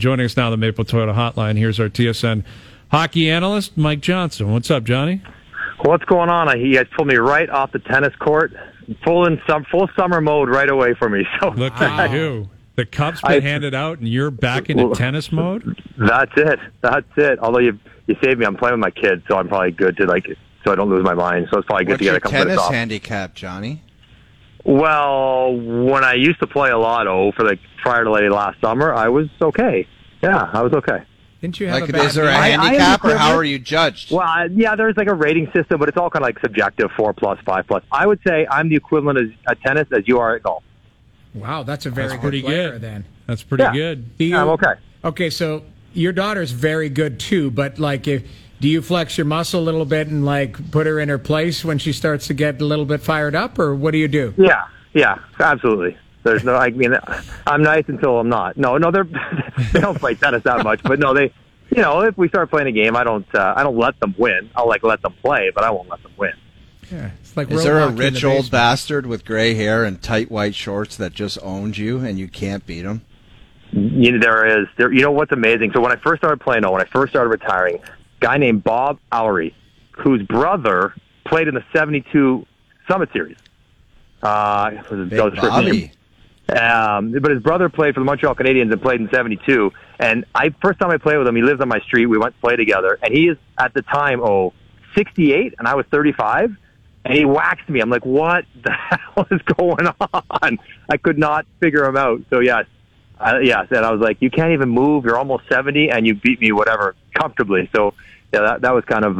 Joining us now on the Maple Toyota Hotline, here's our TSN hockey analyst, Mike Johnson. What's up, Johnny? What's going on? You guys pulled me right off the tennis court, full summer mode right away for me. So look at you. The cup's been handed out, and you're back into tennis mode? That's it. Although you saved me. I'm playing with my kids, so I'm probably good to, so I don't lose my mind. So it's probably good to get a couple minutes off. What's your tennis handicap, Johnny? Well, when I used to play a lot, prior to last summer, I was okay. Yeah, I was okay. Didn't you have is there a handicap, or how are you judged? Well, there's a rating system, but it's all kind of subjective, 4+, 5+. I would say I'm the equivalent of tennis as you are at golf. Wow, that's a very good player then. That's pretty good. I'm okay. Okay, so your daughter's very good too, but do you flex your muscle a little bit and put her in her place when she starts to get a little bit fired up, or what do you do? Yeah, absolutely. There's no, I'm nice until I'm not. No, they don't play tennis that much, but no, they, if we start playing a game, I don't let them win. I'll let them play, but I won't let them win. Yeah, it's like is there a rich old bastard with gray hair and tight white shorts that just owns you and you can't beat him? There is. You know what's amazing? So when I first started playing, when I first started retiring, a guy named Bob Oury, whose brother played in the '72 Summit Series. Bobby. But his brother played for the Montreal Canadiens and played in '72. And first time I played with him, he lives on my street. We went to play together, and he is at the time 68, and I was 35. And he waxed me. I'm like, what the hell is going on? I could not figure him out. So, yes. And I was like, you can't even move. You're almost 70, and you beat me, whatever, comfortably. So, yeah, that was kind of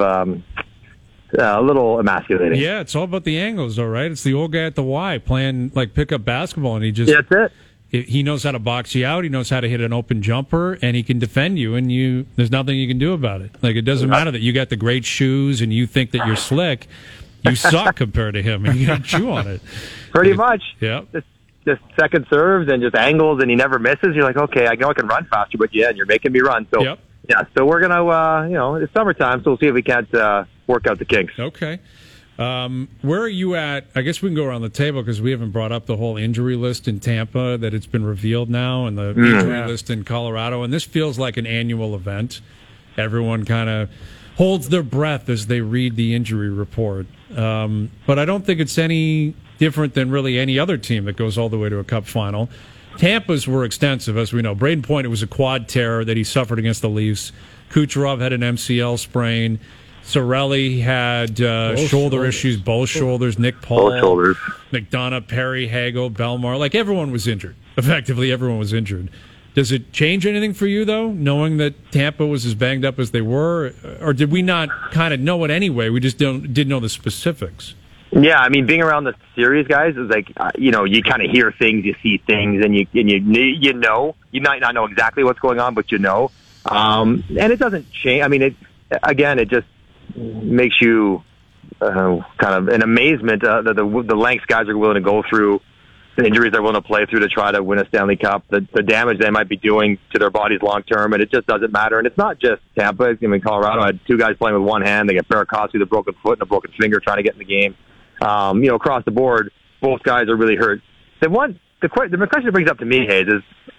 a little emasculating. Yeah, it's all about the angles, though, right? It's the old guy at the Y playing, pickup basketball, and he just... Yeah, that's it. He knows how to box you out. He knows how to hit an open jumper, and he can defend you, and there's nothing you can do about it. It doesn't matter that you got the great shoes and you think that you're slick. You suck compared to him, and you got to chew on it. Pretty much. Yeah. Just second serves and just angles, and he never misses. You're like, okay, I know I can run faster, but and you're making me run. So, so we're going to, it's summertime, so we'll see if we can't work out the kinks. Okay. Where are you at? I guess we can go around the table because we haven't brought up the whole injury list in Tampa that it's been revealed now, and the injury list in Colorado. And this feels like an annual event. Everyone kind of holds their breath as they read the injury report. But I don't think it's any different than really any other team that goes all the way to a cup final. Tampa's were extensive, as we know. Braden Point, it was a quad tear that he suffered against the Leafs. Kucherov had an MCL sprain. Cirelli had shoulder issues, both shoulders. Nick Paul, both shoulders. McDonough, Perry, Hagel, Belmar. Everyone was injured. Effectively, everyone was injured. Does it change anything for you, though, knowing that Tampa was as banged up as they were? Or did we not kind of know it anyway? We just didn't know the specifics. Yeah, being around the series, guys, is you kind of hear things, you see things, and you know. You might not know exactly what's going on, but you know. And it doesn't change. It just makes you kind of in amazement that the lengths guys are willing to go through, the injuries they're willing to play through to try to win a Stanley Cup, the damage they might be doing to their bodies long term, and it just doesn't matter. And it's not just Tampa. Colorado had two guys playing with one hand. They got Burakovsky with a broken foot and a broken finger trying to get in the game. Across the board, both guys are really hurt. The question it brings up to me, Hayes,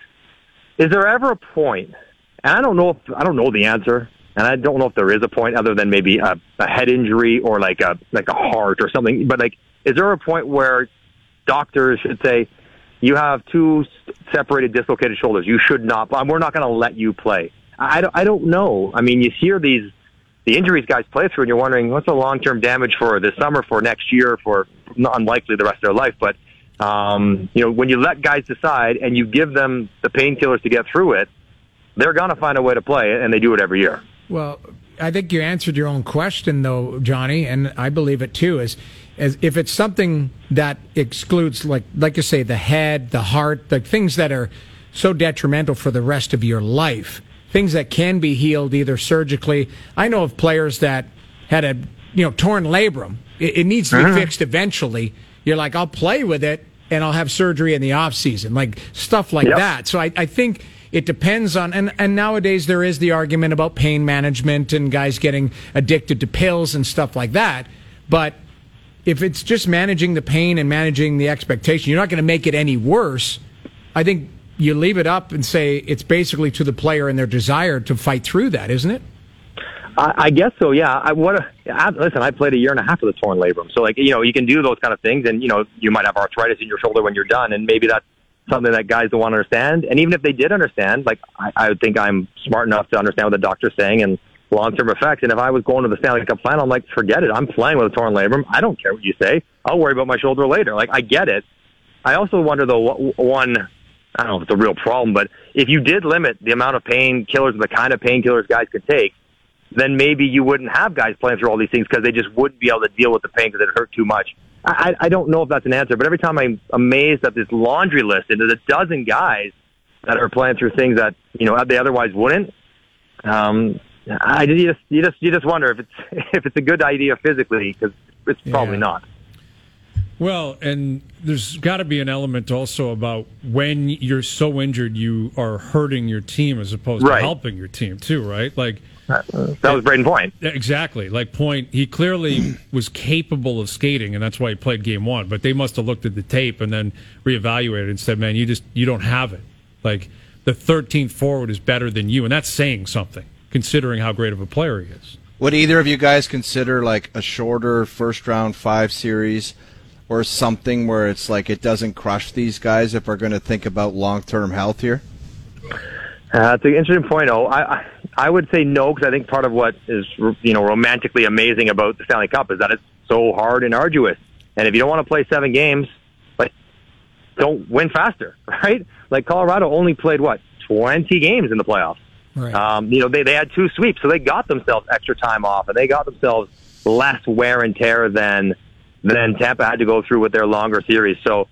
is there ever a point? And I don't know the answer, and I don't know if there is a point other than maybe a head injury or like a heart or something. But is there a point where doctors should say, you have two separated, dislocated shoulders. You should not. We're not going to let you play. I don't know. You hear the injuries guys play through, and you're wondering what's the long-term damage for this summer, for next year, for not unlikely the rest of their life. But when you let guys decide and you give them the painkillers to get through it, they're going to find a way to play it, and they do it every year. Well, I think you answered your own question, though, Johnny, and I believe it too. Is if it's something that excludes, like you say, the head, the heart, the things that are so detrimental for the rest of your life, things that can be healed either surgically. I know of players that had a torn labrum. It needs to be fixed eventually. You're like, I'll play with it, and I'll have surgery in the off season, like stuff like that. So I think it depends on, and nowadays there is the argument about pain management and guys getting addicted to pills and stuff like that. But if it's just managing the pain and managing the expectation, you're not going to make it any worse. I think you leave it up and say it's basically to the player and their desire to fight through that, isn't it? I guess so, yeah. Listen, I played a year and a half with a torn labrum. So, you can do those kind of things, and, you might have arthritis in your shoulder when you're done, and maybe that's something that guys don't want to understand. And even if they did understand, I would think I'm smart enough to understand what the doctor's saying and long-term effects. And if I was going to the Stanley Cup final, I'm like, forget it. I'm playing with a torn labrum. I don't care what you say. I'll worry about my shoulder later. I get it. I also wonder, though, one, I don't know if it's a real problem, but if you did limit the amount of painkillers, the kind of painkillers guys could take, then maybe you wouldn't have guys playing through all these things because they just wouldn't be able to deal with the pain because it hurt too much. I don't know if that's an answer, but every time I'm amazed at this laundry list, and there's a dozen guys that are playing through things that they otherwise wouldn't. You just wonder if it's a good idea physically, because it's probably not. Well, and there's got to be an element also about when you're so injured, you are hurting your team as opposed to helping your team too, right? That was Braden Point. Exactly. Point, he clearly was capable of skating, and that's why he played game one. But they must have looked at the tape and then reevaluated and said, man, you don't have it. The 13th forward is better than you, and that's saying something, considering how great of a player he is. Would either of you guys consider a shorter first-round 5 series or something where it's it doesn't crush these guys if we're going to think about long-term health here? That's an interesting point, I would say no, because I think part of what is romantically amazing about the Stanley Cup is that it's so hard and arduous. And if you don't want to play 7 games, don't win faster, right? Colorado only played 20 games in the playoffs. Right. They had 2 sweeps, so they got themselves extra time off, and they got themselves less wear and tear than Tampa had to go through with their longer series. So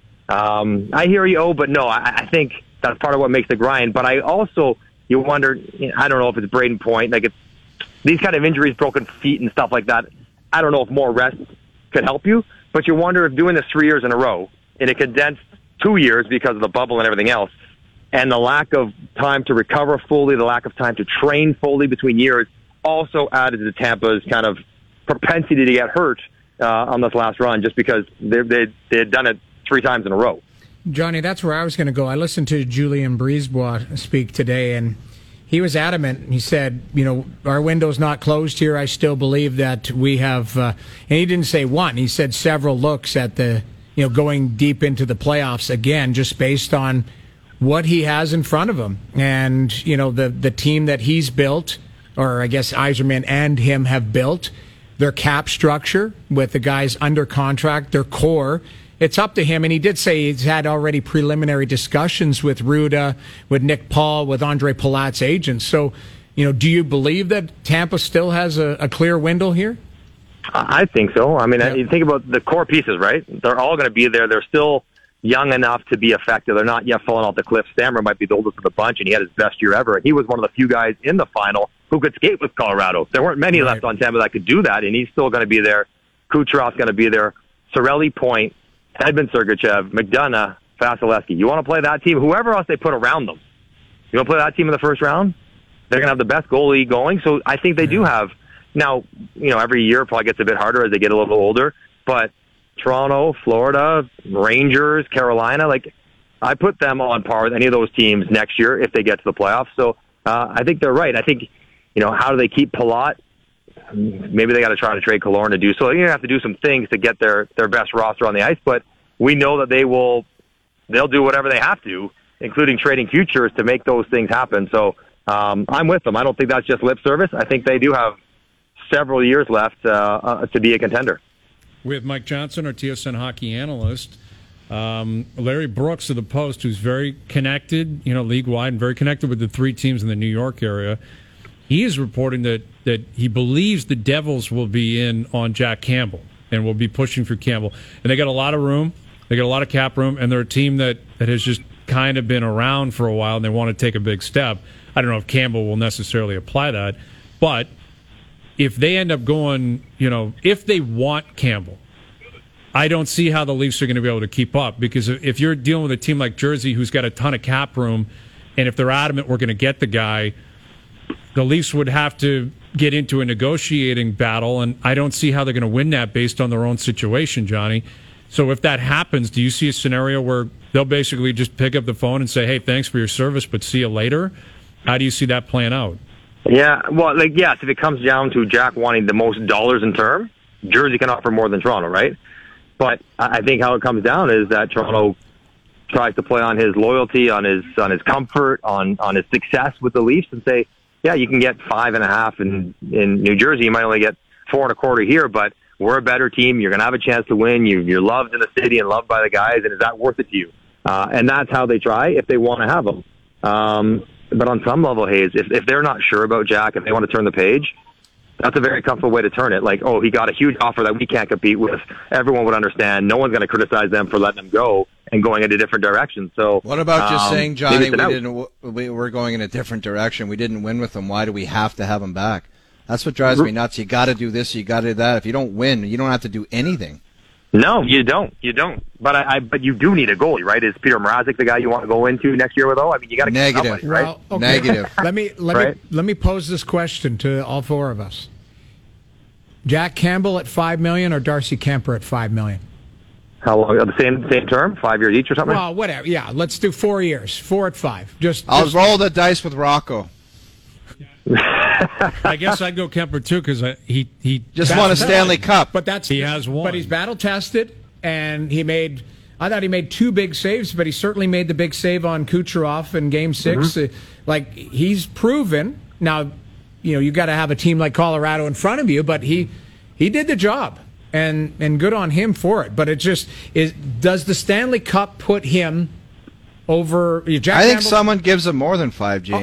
I hear you, but no, I think that's part of what makes the grind. But I also, you wonder, I don't know if it's Braden Point, it's these kind of injuries, broken feet and stuff like that. I don't know if more rest could help you, but you wonder if doing this 3 years in a row in a condensed 2 years because of the bubble and everything else, and the lack of time to recover fully, the lack of time to train fully between years, also added to Tampa's kind of propensity to get hurt on this last run, just because they had done it 3 times in a row. Johnny, that's where I was going to go. I listened to Julien Brisebois speak today, and he was adamant. He said, our window's not closed here. I still believe that we have, and he didn't say one. He said several looks at the, going deep into the playoffs again, just based on what he has in front of him. And, the team that he's built, or I guess Yzerman and him have built, their cap structure with the guys under contract, their core. It's up to him, and he did say he's had already preliminary discussions with Ruda, with Nick Paul, with Andre Palat's agents. So, do you believe that Tampa still has a clear window here? I think so. I mean, you think about the core pieces, right? They're all going to be there. They're still young enough to be effective. They're not yet falling off the cliff. Stammer might be the oldest of the bunch, and he had his best year ever. He was one of the few guys in the final who could skate with Colorado. There weren't many left on Tampa that could do that, and he's still going to be there. Kucherov's going to be there. Cirelli, Point, Edmund Sergachev, McDonough, Vasilevsky. You want to play that team? Whoever else they put around them. You want to play that team in the first round? They're going to have the best goalie going. So I think they do have. Now, every year probably gets a bit harder as they get a little older. But Toronto, Florida, Rangers, Carolina, I put them on par with any of those teams next year if they get to the playoffs. So I think they're right. I think, how do they keep Palat? Maybe they got to try to trade Killorn to do so. They're going to have to do some things to get their best roster on the ice, but we know that they'll do whatever they have to, including trading futures to make those things happen. So I'm with them. I don't think that's just lip service. I think they do have several years left to be a contender. We have Mike Johnson, our TSN hockey analyst. Larry Brooks of the Post, who's very connected, league-wide, and very connected with the 3 teams in the New York area. He is reporting that he believes the Devils will be in on Jack Campbell and will be pushing for Campbell. And they got a lot of room. They got a lot of cap room, and they're a team that has just kind of been around for a while, and they want to take a big step. I don't know if Campbell will necessarily apply that, but if they end up going, if they want Campbell, I don't see how the Leafs are going to be able to keep up, because if you're dealing with a team like Jersey who's got a ton of cap room, and if they're adamant we're going to get the guy, the Leafs would have to get into a negotiating battle, and I don't see how they're going to win that based on their own situation, Johnny. So if that happens, do you see a scenario where they'll basically just pick up the phone and say, hey, thanks for your service, but see you later? How do you see that playing out? Yeah, well, yes, if it comes down to Jack wanting the most dollars in term, Jersey can offer more than Toronto, right? But I think how it comes down is that Toronto tries to play on his loyalty, on his comfort, on his success with the Leafs, and say, yeah, you can get 5.5 in New Jersey. You might only get 4.25 here, but we're a better team. You're going to have a chance to win. You're loved in the city and loved by the guys, and is that worth it to you? And that's how they try if they want to have him. But on some level, Hayes, if they're not sure about Jack, if they want to turn the page, that's a very comfortable way to turn it. Like, oh, he got a huge offer that we can't compete with. Everyone would understand. No one's going to criticize them for letting them go and going in a different direction. So, what about just saying, Johnny, we're going in a different direction. We didn't win with them. Why do we have to have him back? That's what drives me nuts. You got to do this. You got to do that. If you don't win, you don't have to do anything. No, you don't. You don't. But you do need a goalie, right? Is Peter Mrazek the guy you want to go into next year with? I mean, you got to get somebody, right? Well, okay. Negative. Let me pose this question to all four of us: Jack Campbell at $5 million or Darcy Kemper at $5 million? How long? The same term, 5 years each or something? Well, whatever. Yeah, let's do 4 years. 4 at 5. I'll roll the dice with Rocco. I guess I'd go Kemper too because he just won a Stanley Cup. But he has one. But he's battle tested, and I thought he made 2 big saves, but he certainly made the big save on Kucherov in Game 6. Mm-hmm. He's proven. Now, you got to have a team like Colorado in front of you, but he did the job, and good on him for it. But it just is. Does the Stanley Cup put him over Jack I think Campbell? Someone gives him more than 5, Jamie.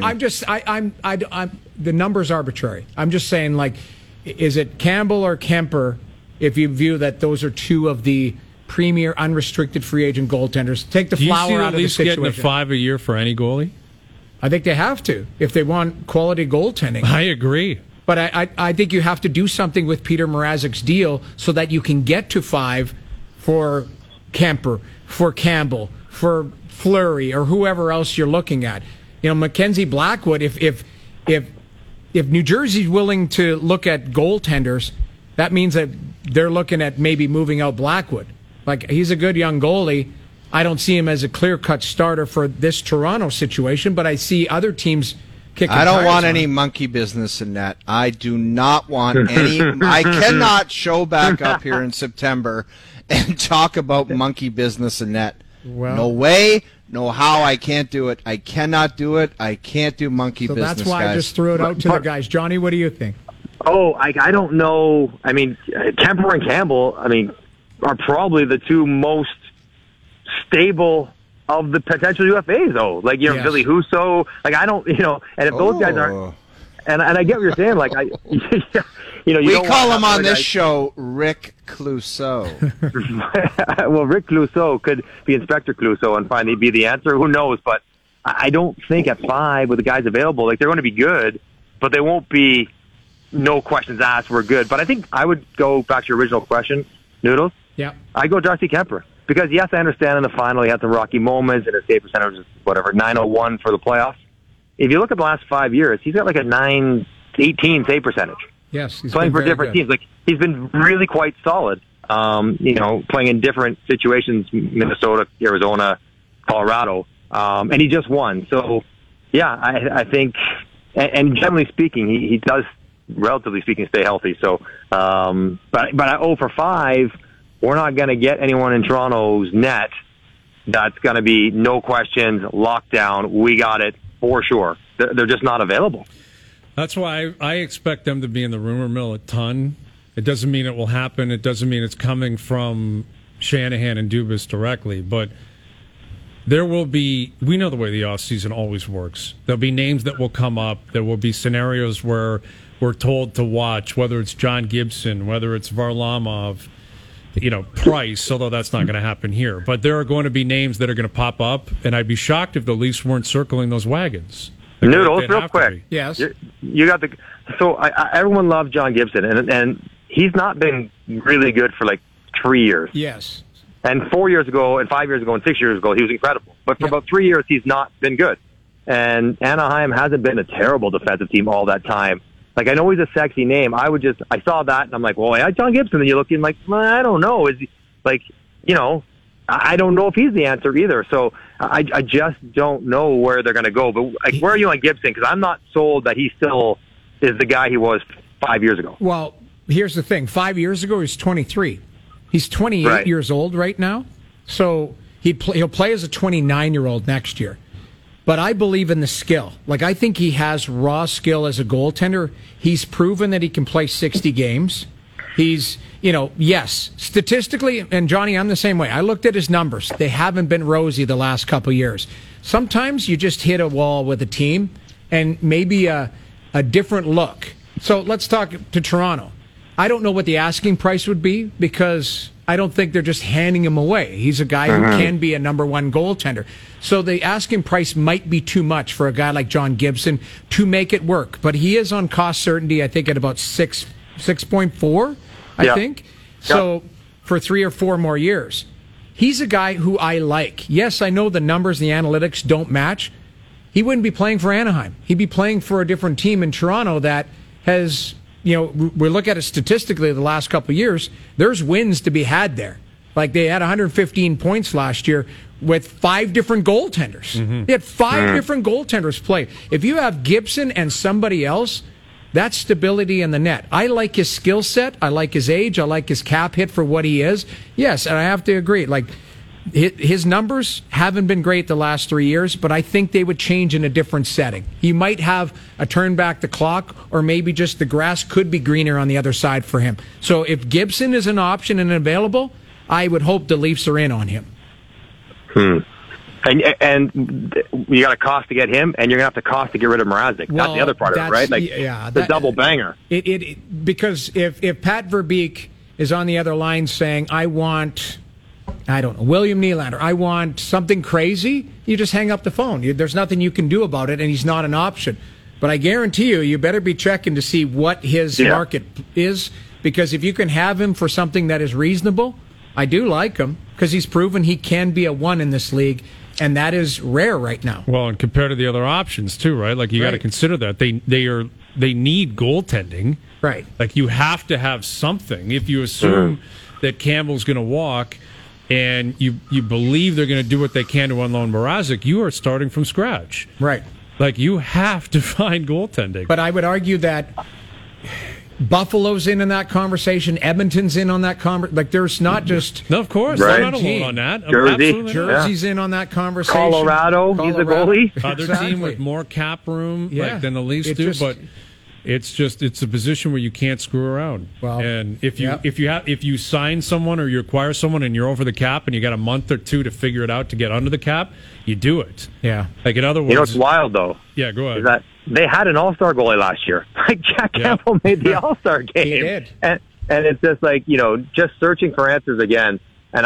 I'm the number's arbitrary. I'm just saying, is it Campbell or Kemper if you view that those are 2 of the premier unrestricted free agent goaltenders? Take the flower out of the situation. Do you see the Leafs getting a $5 a year for any goalie? I think they have to if they want quality goaltending. I agree. But I think you have to do something with Peter Mrazek's deal so that you can get to 5 for Kemper, for Campbell, for Fleury, or whoever else you're looking at. Mackenzie Blackwood, if New Jersey's willing to look at goaltenders, that means that they're looking at maybe moving out Blackwood. He's a good young goalie. I don't see him as a clear-cut starter for this Toronto situation, but I see other teams kicking I don't want on any him. Monkey business in that. I do not want any. I cannot show back up here in September and talk about monkey business in that. Well, no way, no how. I can't do it. I cannot do it. I can't do monkey business, that's why guys. I just threw it out to the guys. Johnny, what do you think? Oh, I don't know. I mean, Kemper and Campbell, are probably the 2 most stable of the potential UFAs, though. Yes. Billy Husso. I don't, and if those guys aren't, and I get what you're saying. We call him on this show Rick Clouseau. Well, Rick Clouseau could be Inspector Clouseau and finally be the answer. Who knows? But I don't think at 5 with the guys available, they're going to be good, but they won't be no questions asked. We're good. But I think I would go back to your original question, Noodles. Yeah. I go Darcy Kemper. Because, yes, I understand in the final he had some rocky moments and his save percentage was, 901 for the playoffs. If you look at the last 5 years, he's got a 918 save percentage. Yes, he's playing for different teams. He's been really quite solid. Playing in different situations: Minnesota, Arizona, Colorado, and he just won. So, yeah, I think, and generally speaking, he does, relatively speaking, stay healthy. So, but 0 for 5. We're not going to get anyone in Toronto's net that's going to be no questions, lockdown. We got it for sure. They're just not available. That's why I expect them to be in the rumor mill a ton. It doesn't mean it will happen. It doesn't mean it's coming from Shanahan and Dubas directly. But there will be, we know the way the offseason always works. There'll be names that will come up. There will be scenarios where we're told to watch, whether it's John Gibson, whether it's Varlamov, Price, although that's not going to happen here. But there are going to be names that are going to pop up, and I'd be shocked if the Leafs weren't circling those wagons. Noodles, real quick. Yes. You got the. So everyone loved John Gibson, and he's not been really good for 3 years. Yes. And 4 years ago, and 5 years ago, and 6 years ago, he was incredible. But for about 3 years, he's not been good. And Anaheim hasn't been a terrible defensive team all that time. I know he's a sexy name. I saw that, and I'm like, well, yeah, John Gibson. And you look in I don't know. Is he, I don't know if he's the answer either. So I just don't know where they're going to go. But like, where are you on Gibson? Because I'm not sold that he still is the guy he was 5 years ago. Well, here's the thing. 5 years ago, he was 23. He's 28 years old right now. So he'll play as a 29-year-old next year. But I believe in the skill. Like, I think he has raw skill as a goaltender. He's proven that he can play 60 games. He's, yes, statistically, and Johnny, I'm the same way. I looked at his numbers. They haven't been rosy the last couple of years. Sometimes you just hit a wall with a team and maybe a different look. So let's talk to Toronto. I don't know what the asking price would be because I don't think they're just handing him away. He's a guy who can be a number one goaltender. So the asking price might be too much for a guy like John Gibson to make it work. But he is on cost certainty, I think, at about 6.4, I think. So for 3 or 4 more years. He's a guy who I like. Yes, I know the numbers, the analytics don't match. He wouldn't be playing for Anaheim. He'd be playing for a different team in Toronto that has... we look at it statistically the last couple of years, there's wins to be had there. Like, they had 115 points last year with 5 different goaltenders. They had 5 different goaltenders play. If you have Gibson and somebody else, that's stability in the net. I like his skill set. I like his age. I like his cap hit for what he is. Yes, and I have to agree. Like, his numbers haven't been great the last 3 years, but I think they would change in a different setting. He might have a turn back the clock, or maybe just the grass could be greener on the other side for him. So if Gibson is an option and available, I would hope the Leafs are in on him. And you got a cost to get him, and you're going to have to cost to get rid of Mrazek. Well, that's the other part of it, right? Like, the double banger. Because if Pat Verbeek is on the other line saying, I don't know, William Nylander, I want something crazy, you just hang up the phone. There's nothing you can do about it, and he's not an option. But I guarantee you better be checking to see what his market is, because if you can have him for something that is reasonable, I do like him, because he's proven he can be a 1 in this league, and that is rare right now. Well, and compared to the other options, too, right? Like, you got to consider that. They need goaltending. Right. Like, you have to have something. If you assume that Campbell's going to walk... and you believe they're going to do what they can to unload Mrazek, you are starting from scratch. Right. Like, you have to find goaltending. But I would argue that Buffalo's in that conversation, Edmonton's in on that conversation. Like, there's not just... No, of course. They're not alone on that. Jersey's in on that conversation. Colorado, he's a goalie. Other team with more cap room than the Leafs do, but... It's a position where you can't screw around. Well, and if you sign someone or you acquire someone and you're over the cap and you got a month or 2 to figure it out to get under the cap, you do it. Yeah. Like, in other words, you know what's wild though? Yeah, go ahead. Is that they had an All-Star goalie last year. Like, Jack Campbell made the All-Star game. He did. And it's just like, just searching for answers again. And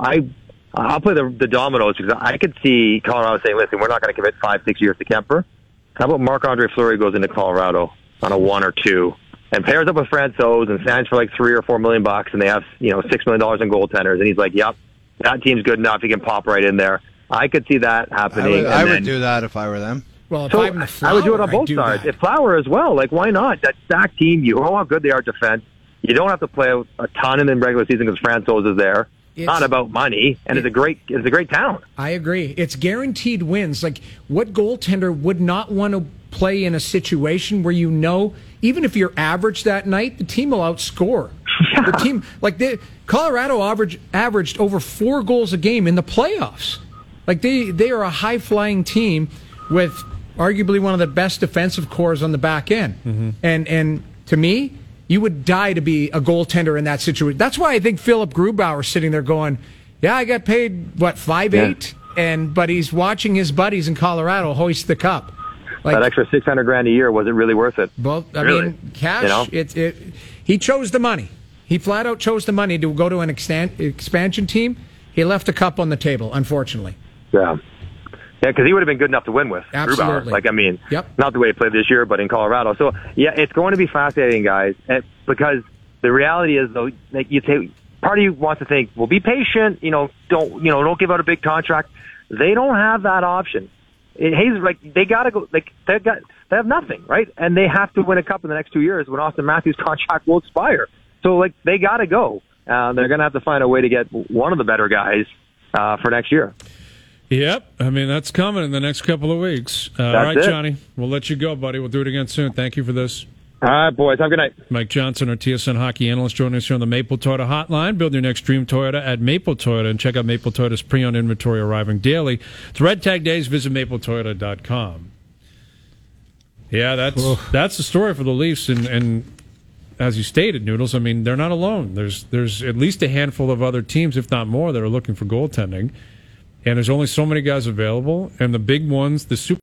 I'll play the dominoes, because I could see Colorado saying, "Listen, we're not going to commit 5-6 years to Kemper. How about Marc-Andre Fleury goes into Colorado on a 1 or 2 and pairs up with Francouz and signs for like $3 or $4 million, and they have $6 million in goaltenders, and he's like, "Yep, that team's good enough. He can pop right in there." I could see that happening. I would do that if I were them. Well, if so I'm the Flower, I would do it on both sides. If Flower as well, like, why not? That stacked team, you know how good they are defense. You don't have to play a ton in the regular season because Francouz is there. It's not about money, and it's a great town. I agree. It's guaranteed wins. Like, what goaltender would not want to play in a situation where even if you're average that night, the team will outscore. Yeah. The team, Colorado averaged over 4 goals a game in the playoffs. Like, they are a high-flying team with arguably one of the best defensive cores on the back end. And to me, you would die to be a goaltender in that situation. That's why I think Philip Grubauer sitting there going, "Yeah, I got paid, 5.8, but he's watching his buddies in Colorado hoist the cup." Like, that extra $600,000 a year, was it really worth it? Well, I mean, cash. He chose the money. He flat out chose the money to go to an expansion team. He left the cup on the table, unfortunately. Yeah, because he would have been good enough to win with. Absolutely. Grubauer. Not the way he played this year, but in Colorado. So it's going to be fascinating, guys, because the reality is, though, like you say, part of you wants to think, well, be patient. Don't give out a big contract. They don't have that option. They got to go. They have nothing, right? And they have to win a cup in the next 2 years when Austin Matthews' contract will expire. So they got to go. they're going to have to find a way to get one of the better guys for next year. Yep. I mean, that's coming in the next couple of weeks. All right, Johnny. We'll let you go, buddy. We'll do it again soon. Thank you for this. All right, boys. Have a good night. Mike Johnson, our TSN hockey analyst, joining us here on the Maple Toyota Hotline. Build your next dream Toyota at Maple Toyota, and check out Maple Toyota's pre-owned inventory arriving daily. It's Red Tag Days. Visit mapletoyota.com. Yeah, that's the story for the Leafs, and as you stated, Noodles, I mean, they're not alone. There's at least a handful of other teams, if not more, that are looking for goaltending, and there's only so many guys available, and the big ones, the super